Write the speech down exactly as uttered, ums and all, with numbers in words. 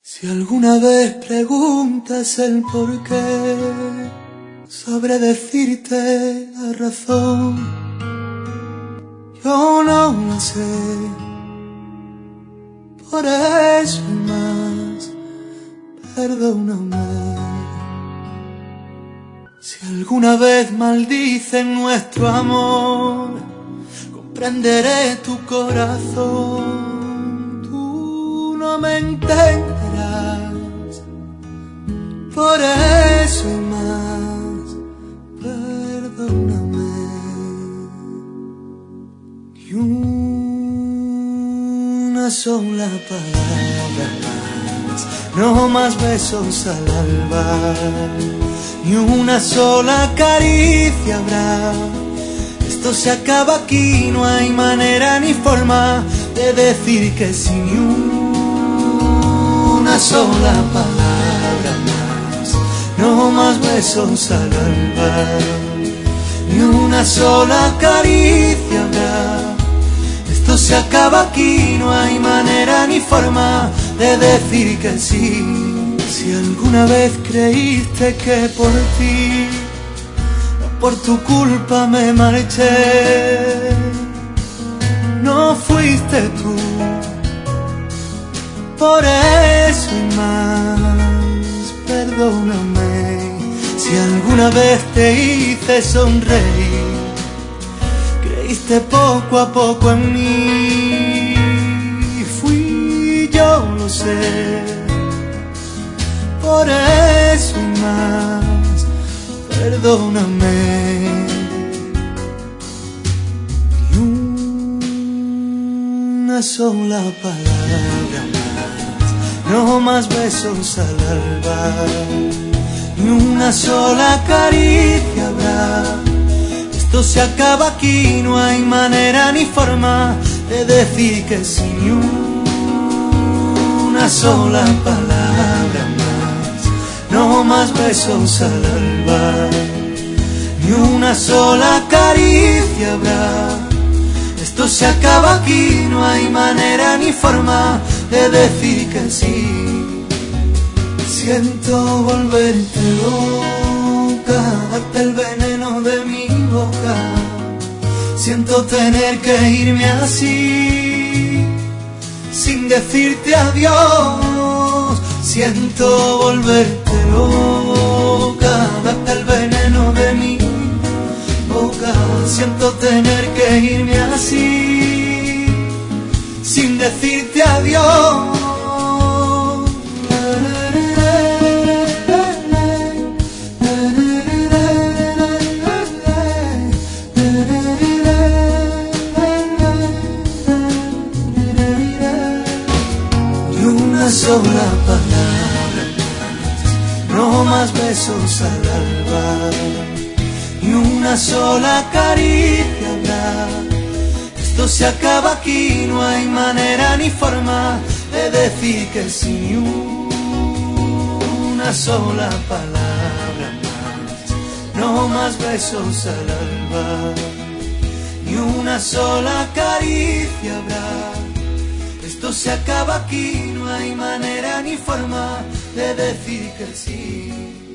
Si alguna vez preguntas el por qué, sabré decirte la razón. Yo no la sé, por eso y más, perdóname. Si alguna vez maldicen nuestro amor, comprenderé tu corazón. Tú no me entenderás, por eso y más, perdóname. Ni una sola palabra más, no más besos al alba, ni una sola caricia habrá. Esto se acaba aquí, no hay manera ni forma de decir que sí. Ni una sola palabra más, no más besos al alba, ni una sola caricia habrá. Esto se acaba aquí, no hay manera ni forma de decir que sí. Si alguna vez creíste que por ti, por tu culpa me marché, no fuiste tú, por eso y más, perdóname. Si alguna vez te hice sonreír, creíste poco a poco en mí, fui yo, lo sé, por eso y más, perdóname. Ni una sola palabra más, no más besos al alba, ni una sola caricia habrá. Esto se acaba aquí, no hay manera ni forma de decir que sí. Ni una sola palabra más, no más besos al alba, ni una sola caricia habrá. Esto se acaba aquí, no hay manera ni forma de decir que sí. Siento volverte loca, darte el veneno de mi boca. Siento tener que irme así, sin decirte adiós. Siento volverte loca, darte el veneno de mi boca. Siento tener que irme así, sin decirte adiós. Una sola palabra más, no más besos al alba, ni una sola caricia habrá. Esto se acaba aquí, no hay manera ni forma de decir que sí. Ni una sola palabra más, no más besos al alba, ni una sola caricia habrá. Esto se acaba aquí, no hay manera ni forma de decir que sí.